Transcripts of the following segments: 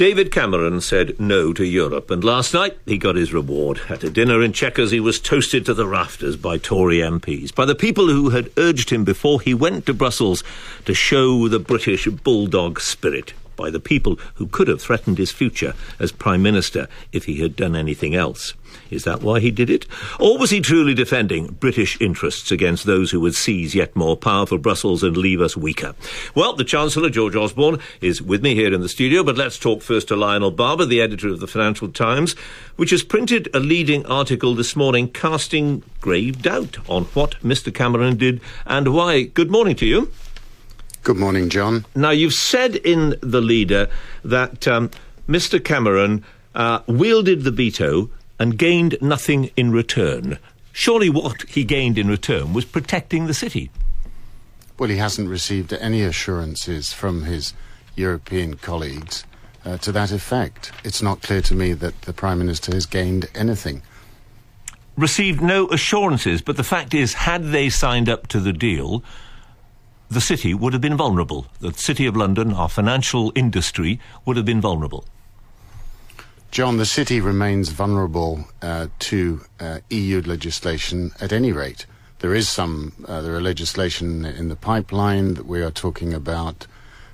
David Cameron said no to Europe, and last night he got his reward. At a dinner in Chequers, he was toasted to the rafters by Tory MPs, by the people who had urged him before he went to Brussels to show the British bulldog spirit, by the people who could have threatened his future as Prime Minister if he had done anything else. Is that why he did it? Or was he truly defending British interests against those who would seize yet more powerful Brussels and leave us weaker? Well, the Chancellor, George Osborne, is with me here in the studio, but let's talk first to Lionel Barber, the editor of the Financial Times, which has printed a leading article this morning casting grave doubt on what Mr Cameron did and why. Good morning to you. Good morning, John. Now, you've said in the leader that Mr Cameron wielded the veto and gained nothing in return. Surely what he gained in return was protecting the city. Well, he hasn't received any assurances from his European colleagues to that effect. It's not clear to me that the Prime Minister has gained anything. Received no assurances, but the fact is, had they signed up to the deal, the city would have been vulnerable. The City of London, our financial industry, would have been vulnerable. John, the city remains vulnerable to EU legislation at any rate. There is there are legislation in the pipeline that we are talking about,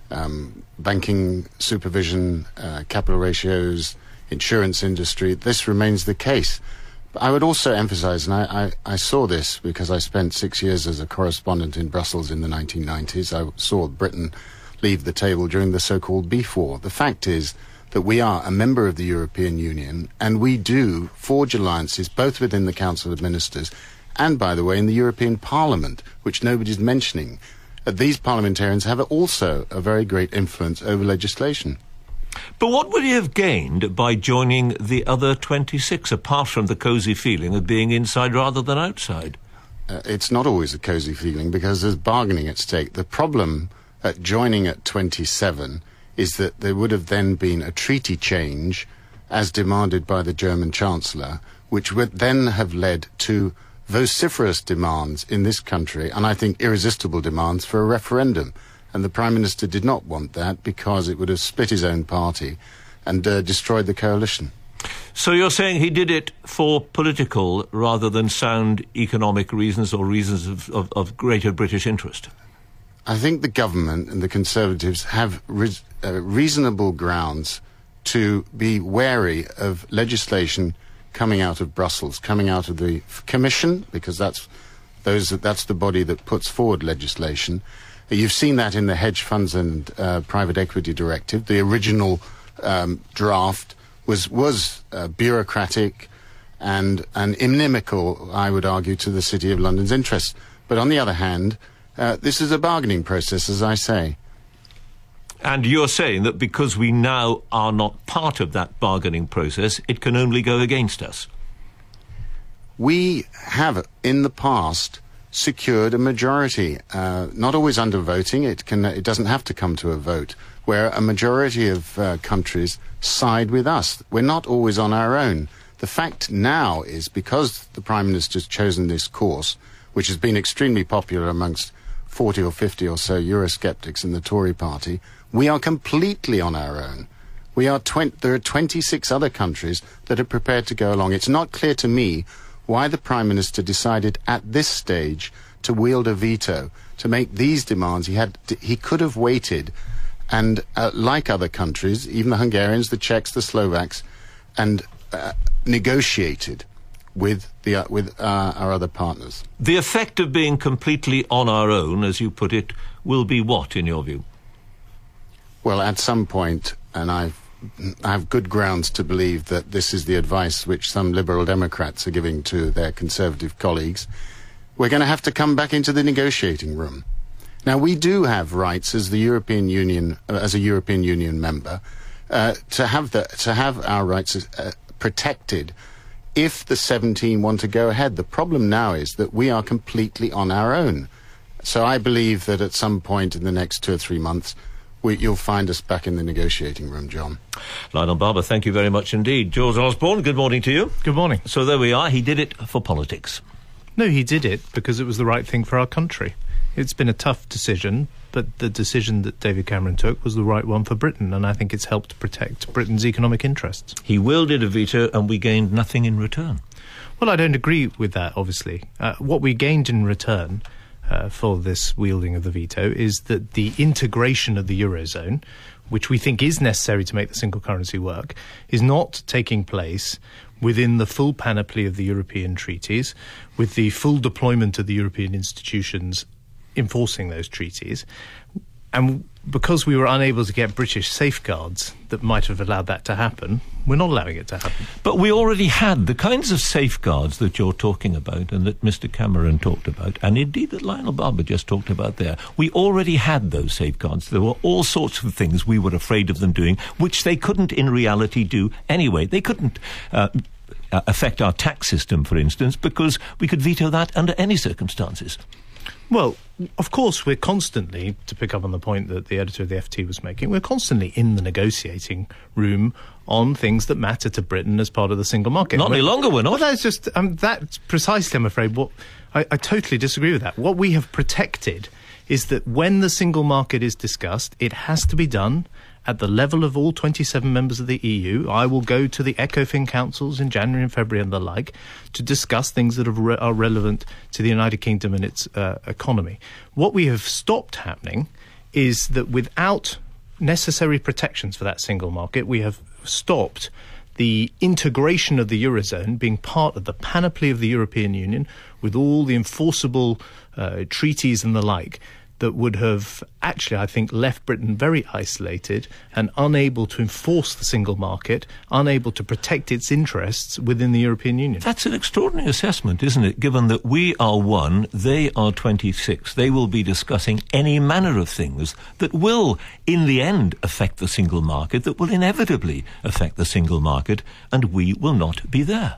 banking supervision, capital ratios, insurance industry. This remains the case. But I would also emphasise, and I saw this because I spent 6 years as a correspondent in Brussels in the 1990s. I saw Britain leave the table during the so-called beef war. The fact is that we are a member of the European Union, and we do forge alliances both within the Council of Ministers and, by the way, in the European Parliament, which nobody's mentioning. These parliamentarians have also a very great influence over legislation. But what would he have gained by joining the other 26, apart from the cosy feeling of being inside rather than outside? It's not always a cosy feeling because there's bargaining at stake. The problem at joining at 27 is that there would have then been a treaty change as demanded by the German Chancellor, which would then have led to vociferous demands in this country, and I think irresistible demands for a referendum. And the Prime Minister did not want that because it would have split his own party and destroyed the coalition. So you're saying he did it for political rather than sound economic reasons or reasons of greater British interest? I think the government and the Conservatives have reasonable grounds to be wary of legislation coming out of Brussels, coming out of the Commission, because that's the body that puts forward legislation. You've seen that in the Hedge Funds and Private Equity Directive. The original draft was bureaucratic and inimical, I would argue, to the City of London's interests. But on the other hand, this is a bargaining process, as I say. And you're saying that because we now are not part of that bargaining process, it can only go against us? We have, in the past, secured a majority, not always under voting. It doesn't have to come to a vote, where a majority of countries side with us. We're not always on our own. The fact now is, because the Prime Minister's chosen this course, which has been extremely popular amongst 40 or 50 or so Eurosceptics in the Tory party, we are completely on our own. There are 26 other countries that are prepared to go along. It's not clear to me why the Prime Minister decided at this stage to wield a veto, to make these demands. He could have waited and, like other countries, even the Hungarians, the Czechs, the Slovaks, and negotiated with our other partners. The effect of being completely on our own, as you put it, will be what, in your view? Well, at some point, and I have good grounds to believe that this is the advice which some Liberal Democrats are giving to their Conservative colleagues, we're going to have to come back into the negotiating room. Now, we do have rights as the European Union, as a European Union member, to have our rights protected if the 17 want to go ahead. The problem now is that we are completely on our own. So I believe that at some point in the next 2 or 3 months, you'll find us back in the negotiating room, John. Lionel Barber, thank you very much indeed. George Osborne, good morning to you. Good morning. So there we are. He did it for politics. No, he did it because it was the right thing for our country. It's been a tough decision, but the decision that David Cameron took was the right one for Britain, and I think it's helped protect Britain's economic interests. He wielded a veto and we gained nothing in return. Well, I don't agree with that, obviously. What we gained in return for this wielding of the veto is that the integration of the Eurozone, which we think is necessary to make the single currency work, is not taking place within the full panoply of the European treaties, with the full deployment of the European institutions enforcing those treaties. And because we were unable to get British safeguards that might have allowed that to happen, we're not allowing it to happen. But we already had the kinds of safeguards that you're talking about and that Mr. Cameron talked about, and indeed that Lionel Barber just talked about there. We already had those safeguards. There were all sorts of things we were afraid of them doing, which they couldn't in reality do anyway. They couldn't affect our tax system, for instance, because we could veto that under any circumstances. Well, of course, we're constantly, to pick up on the point that the editor of the FT was making, we're constantly in the negotiating room on things that matter to Britain as part of the single market. Not any longer, we're not. Well, that's just, that's precisely, I'm afraid, what I totally disagree with that. What we have protected is that when the single market is discussed, it has to be done at the level of all 27 members of the EU. I will go to the ECOFIN councils in January and February and the like to discuss things that are relevant to the United Kingdom and its economy. What we have stopped happening is that without necessary protections for that single market, we have stopped the integration of the Eurozone being part of the panoply of the European Union with all the enforceable treaties and the like that would have actually, I think, left Britain very isolated and unable to enforce the single market, unable to protect its interests within the European Union. That's an extraordinary assessment, isn't it, given that we are 1, they are 26. They will be discussing any manner of things that will, in the end, affect the single market, that will inevitably affect the single market, and we will not be there.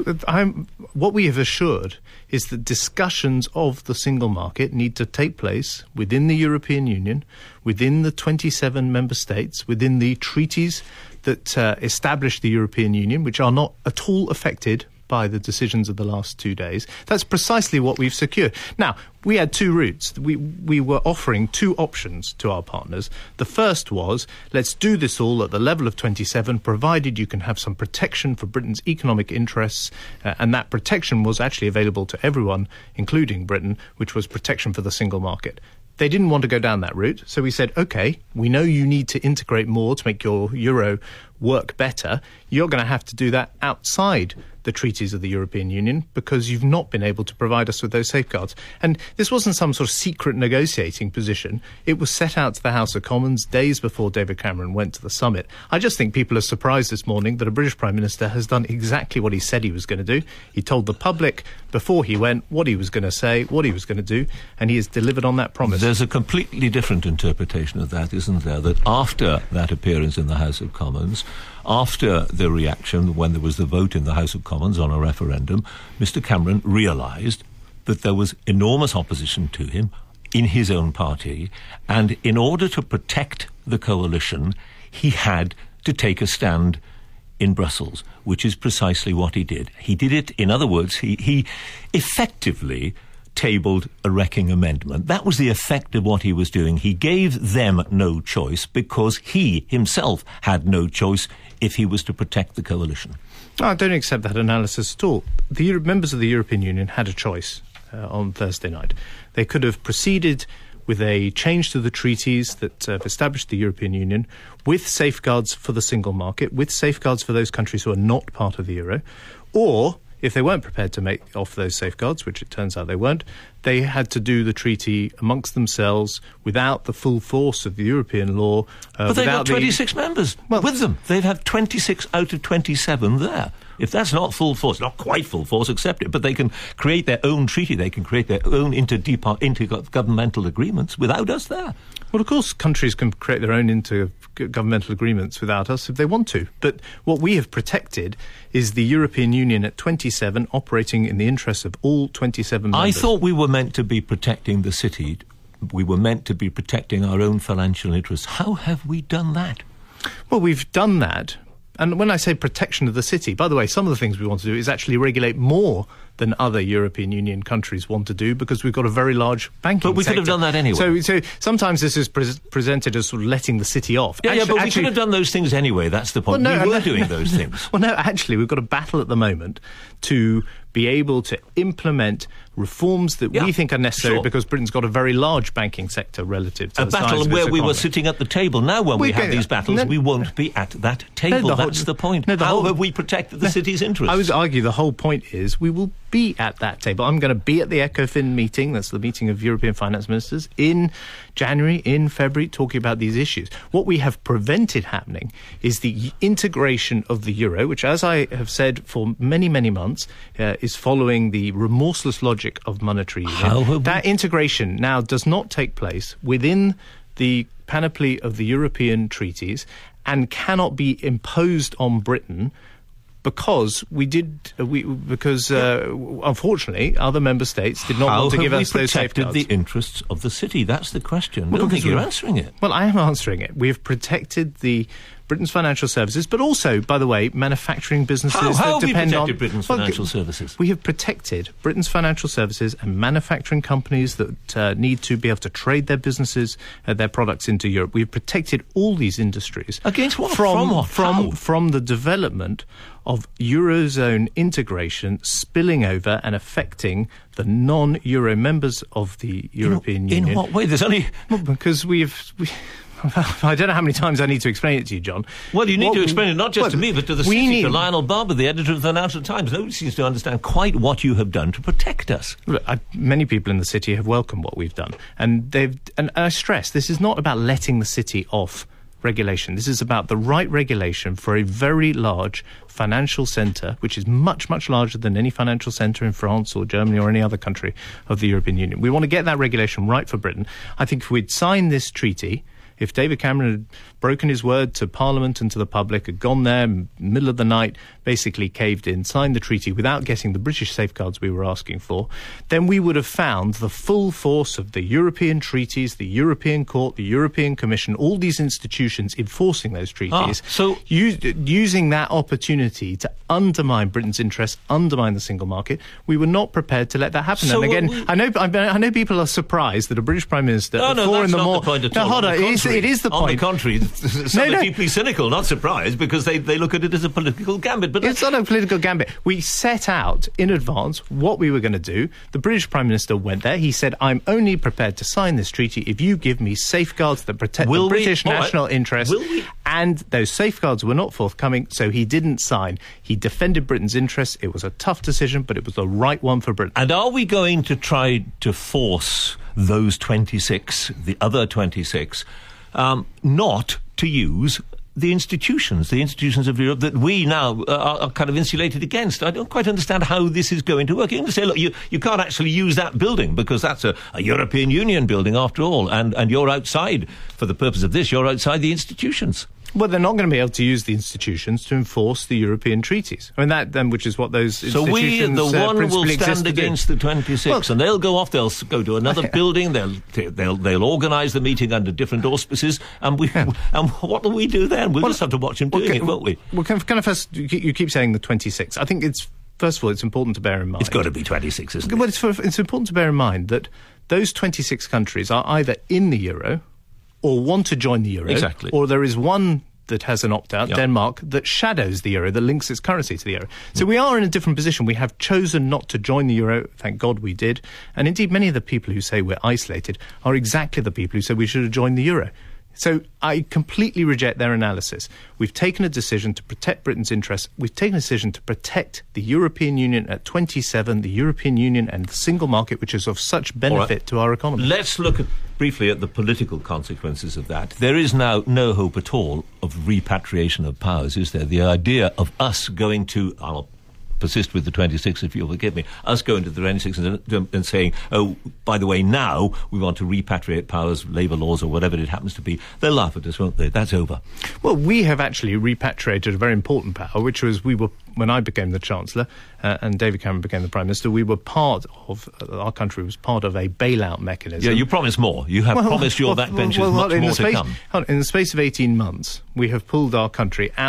What we have assured is that discussions of the single market need to take place within the European Union, within the 27 member states, within the treaties that establish the European Union, which are not at all affected by the decisions of the last 2 days. That's precisely what we've secured. Now, we had two routes. We were offering two options to our partners. The first was, let's do this all at the level of 27, provided you can have some protection for Britain's economic interests, and that protection was actually available to everyone, including Britain, which was protection for the single market. They didn't want to go down that route, so we said, OK, we know you need to integrate more to make your euro work better. You're going to have to do that outside the treaties of the European Union because you've not been able to provide us with those safeguards. And this wasn't some sort of secret negotiating position. It was set out to the House of Commons days before David Cameron went to the summit. I just think people are surprised this morning that a British Prime Minister has done exactly what he said he was going to do. He told the public before he went what he was going to say, what he was going to do, and he has delivered on that promise. There's a completely different interpretation of that, isn't there? That after that appearance in the House of Commons, after the reaction when there was the vote in the House of Commons on a referendum, Mr. Cameron realised that there was enormous opposition to him in his own party, and in order to protect the coalition, he had to take a stand in Brussels, which is precisely what he did. He did it, in other words, he effectively tabled a wrecking amendment. That was the effect of what he was doing. He gave them no choice because he himself had no choice if he was to protect the coalition. I don't accept that analysis at all. The members of the European Union had a choice on Thursday night. They could have proceeded with a change to the treaties that have established the European Union with safeguards for the single market, with safeguards for those countries who are not part of the euro, or if they weren't prepared to make off those safeguards, which it turns out they weren't, they had to do the treaty amongst themselves without the full force of the European law. But they've got 26 members with them. They've had 26 out of 27 there. If that's not full force, not quite full force, accept it, but they can create their own treaty, they can create their own intergovernmental agreements without us there. Well, of course, countries can create their own intergovernmental agreements without us if they want to. But what we have protected is the European Union at 27 operating in the interests of all 27 members. I thought we were meant to be protecting the city. We were meant to be protecting our own financial interests. How have we done that? Well, we've done that And when I say protection of the city, by the way, some of the things we want to do is actually regulate more than other European Union countries want to do, because we've got a very large banking sector. But we could have done that anyway. So sometimes this is presented as sort of letting the city off. But we could have done those things anyway. That's the point. Well, we were doing those things. Well, no, actually, we've got a battle at the moment to be able to implement reforms that we think are necessary, because Britain's got a very large banking sector relative to a the size battle of its where we economy. were sitting at the table. Now, when we have these battles, we won't be at that table. That's the point. How have we protected the city's interests? I would argue the whole point is we will be at that table. I'm going to be at the ECOFIN meeting, that's the meeting of European finance ministers, in January, in February, talking about these issues. What we have prevented happening is the integration of the euro, which, as I have said for many, many months, is following the remorseless logic of monetary union. That integration now does not take place within the panoply of the European treaties and cannot be imposed on Britain, because unfortunately other member states did not want to give us those safeguards. How have we protected the interests of the city? That's the question. I don't think you're answering it. Well, I am answering it. We have protected Britain's financial services, but also, by the way, manufacturing businesses How that depend on... Britain's financial services? We have protected Britain's financial services and manufacturing companies that need to be able to trade their businesses, their products into Europe. We have protected all these industries. Against what? From what? From the development of Eurozone integration spilling over and affecting the non-Euro members of the European Union. In what way? There's only... Well, because I don't know how many times I need to explain it to you, John. Well, you need to explain it not just to me, but to the city, to Lionel Barber, the editor of the Financial Times. Nobody seems to understand quite what you have done to protect us. Look, many people in the city have welcomed what we've done. And I stress, this is not about letting the city off regulation. This is about the right regulation for a very large financial centre, which is much, much larger than any financial centre in France or Germany or any other country of the European Union. We want to get that regulation right for Britain. I think if we'd signed this treaty, if David Cameron had broken his word to Parliament and to the public, had gone there middle of the night, basically caved in, signed the treaty without getting the British safeguards we were asking for, then we would have found the full force of the European treaties, the European Court, the European Commission, all these institutions enforcing those treaties, using that opportunity to undermine Britain's interests, undermine the single market. We were not prepared to let that happen. So and again, I know people are surprised that a British Prime Minister that's not the point at all. Hold on, it is the point. On the contrary, some are deeply cynical, not surprised, because they look at it as a political gambit. But it's not a political gambit. We set out in advance what we were going to do. The British Prime Minister went there. He said, I'm only prepared to sign this treaty if you give me safeguards that protect the British national interest. And those safeguards were not forthcoming, so he didn't sign. He defended Britain's interests. It was a tough decision, but it was the right one for Britain. And are we going to try to force those 26, the other 26, not to use the institutions of Europe that we now are kind of insulated against? I don't quite understand how this is going to work. You're going to say, look, you can't actually use that building because that's a European Union building after all, and you're outside, for the purpose of this, you're outside the institutions. Well, they're not going to be able to use the institutions to enforce the European treaties. I mean, that then, which is what those institutions So the one will stand against the 26, and they'll go off. They'll go to another building. They'll organise the meeting under different auspices, and what will we do then? We'll just have to watch them doing it, won't we? Well, kind of first, you keep saying the 26. I think first of all, it's important to bear in mind. It's got to be 26, isn't it? Well, it's important to bear in mind that those 26 countries are either in the euro or want to join the euro. Exactly. Or there is one that has an opt-out, Denmark, that shadows the euro, that links its currency to the euro. So we are in a different position. We have chosen not to join the euro. Thank God we did. And indeed, many of the people who say we're isolated are exactly the people who say we should have joined the euro. So I completely reject their analysis. We've taken a decision to protect Britain's interests. We've taken a decision to protect the European Union at 27, the European Union and the single market, which is of such benefit to our economy. Let's look briefly at the political consequences of that. There is now no hope at all of repatriation of powers, is there? The idea of us going to... I'll persist with the 26, if you'll forgive me, us going to the 26 and saying, oh, by the way, now we want to repatriate powers, labour laws or whatever it happens to be. They'll laugh at us, won't they? That's over. Well, we have actually repatriated a very important power, which was when I became the Chancellor and David Cameron became the Prime Minister, our country was part of a bailout mechanism. Yeah, you promised more. You have promised your backbenchers much more to come. In the space of 18 months, we have pulled our country out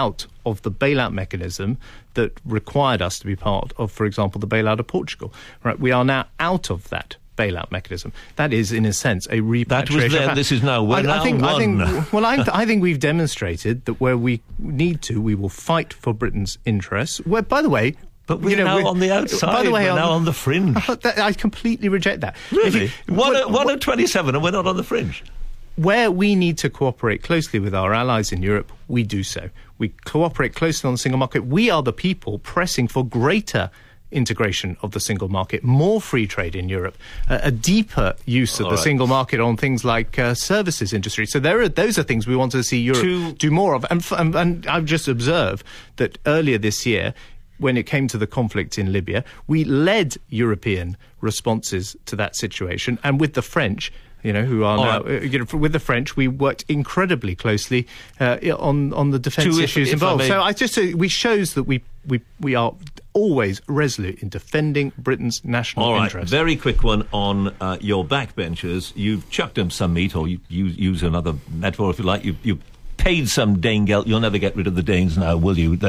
of the bailout mechanism that required us to be part of, for example, the bailout of Portugal. Right? We are now out of that bailout mechanism. That is, in a sense, a repatriation. That was then, this is now. We're now one. I think we've demonstrated that where we need to, we will fight for Britain's interests. Where, by the way... But we're now on the outside. By the way, we're now on the fringe. I completely reject that. Really? One of 27 and we're not on the fringe? Where we need to cooperate closely with our allies in Europe, we do so. We cooperate closely on the single market. We are the people pressing for greater integration of the single market, more free trade in Europe, a deeper use of the single market on things like services industry. So those are things we want to see Europe do more of. And I've just observed that earlier this year, when it came to the conflict in Libya, we led European responses to that situation. And with the French, who are now, with the French, we worked incredibly closely on the defence issues involved. So I just say we shows that we are always resolute in defending Britain's national interest. Very quick one on your backbenchers. You've chucked them some meat, or you use another metaphor if you like. You paid some Dane geld. You'll never get rid of the Danes now, will you?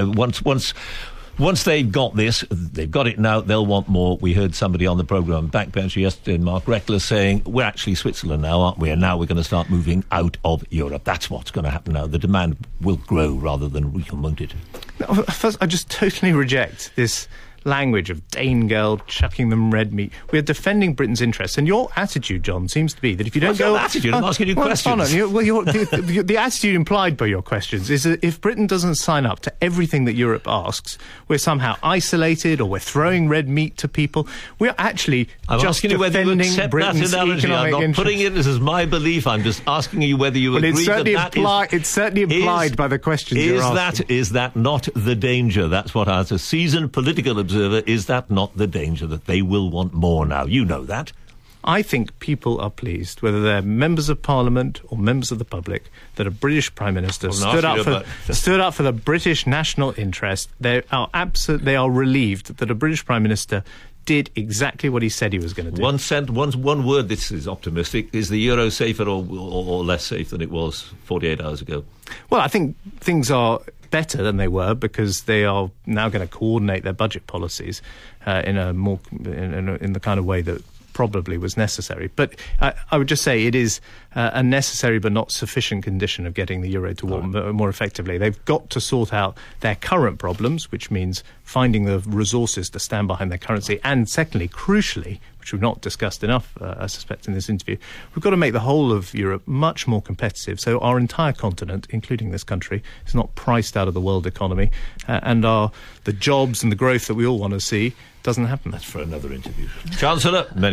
Once they've got this, they've got it now, they'll want more. We heard somebody on the programme, backbencher yesterday, Mark Reckless, saying, we're actually Switzerland now, aren't we? And now we're going to start moving out of Europe. That's what's going to happen now. The demand will grow rather than weaken, it? First, I just totally reject this language of Danegeld, chucking them red meat. We're defending Britain's interests, and your attitude, John, seems to be that if you don't attitude? I'm asking you questions. The attitude implied by your questions is that if Britain doesn't sign up to everything that Europe asks, we're somehow isolated, or we're throwing red meat to people. We're actually I'm just asking you whether you accept Britain's that analogy. I'm not putting it as my belief. I'm just asking you whether you agree it's certainly implied by the questions you're asking. Is that not the danger? That's what as a seasoned political observer, is that not the danger that they will want more now? You know that. I think people are pleased, whether they're members of Parliament or members of the public, that a British Prime Minister stood up for the British national interest. They are relieved that a British Prime Minister did exactly what he said he was going to do. One word, this is optimistic, is the euro safer or less safe than it was 48 hours ago? Well, I think things are better than they were because they are now going to coordinate their budget policies in the kind of way that probably was necessary. But I would just say it is a necessary but not sufficient condition of getting the euro to work more effectively. They've got to sort out their current problems, which means finding the resources to stand behind their currency. And secondly, crucially, which we've not discussed enough, I suspect, in this interview, we've got to make the whole of Europe much more competitive. So our entire continent, including this country, is not priced out of the world economy. And the jobs and the growth that we all want to see doesn't happen. That's for another interview. Chancellor, many